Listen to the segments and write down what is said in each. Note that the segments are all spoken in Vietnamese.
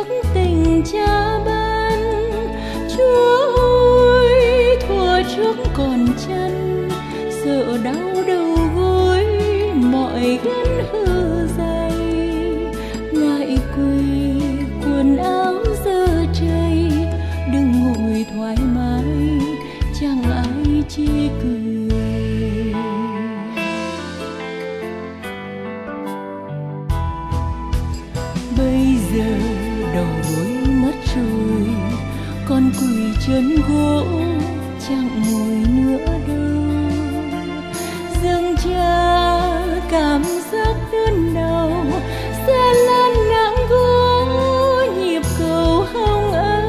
trước tình cha ban. Chúa ơi, thuở trước còn chân, sợ đau đầu gối, mọi gân hư dày. Ngại quỳ quần áo dơ chảy, đừng ngồi thoải mái, chẳng ai chê cười. Bây giờ đầu gối mất rồi, con quỳ chân gỗ chẳng ngồi nữa đâu. Dâng cha cảm giác đơn đau, sẽ lan nặng gỗ nhịp cầu hồng ơi.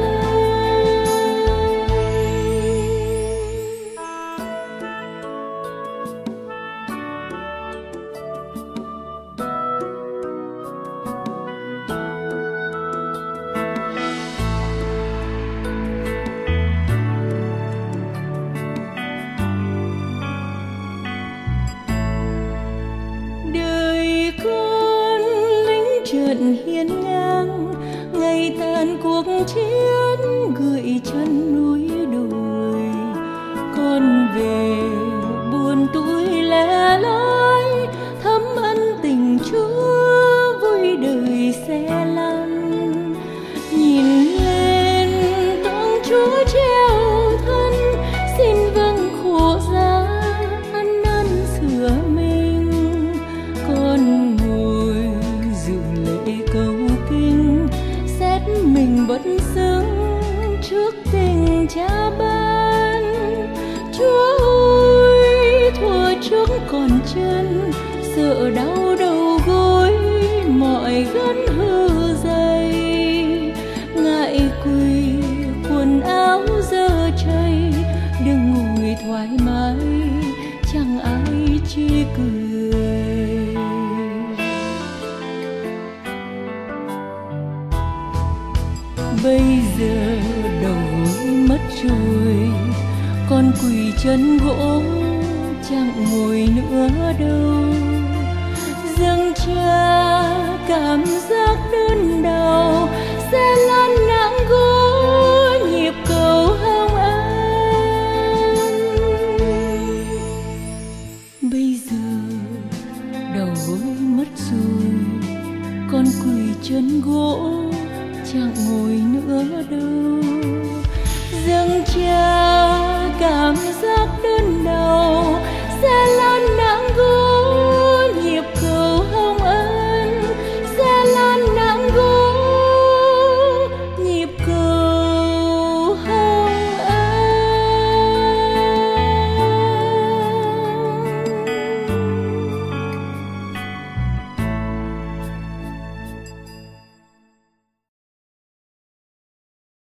Đời con lính trận hiên ngang, ngày tàn cuộc chiến gửi chân núi đồi. Con về buồn tủi lẻ loi, thấm ân tình Chúa vui đời sẽ lăn. Nhìn lên tông Chúa treo thân, xin vâng khổ giá ăn năn sửa mình. Con ngồi dự lễ cầu kinh, xét mình bất xứng trước tình cha ban. Chúa ơi, thuở trước còn chân, sợ đau đầu gối, mọi gân hư dày. Ngại quỳ quần áo dơ chảy, đừng ngồi thoải mái, chẳng ai chê cười. Bây giờ đầu gối mất rồi, con quỳ chân gỗ chẳng ngồi nữa đâu. Dâng cha cảm giác đơn đau, sẽ lan nặng gỗ nhịp cầu hồng an. Bây giờ đầu gối mất rồi, con quỳ chân gỗ chẳng ngồi nữa đâu. Dâng cha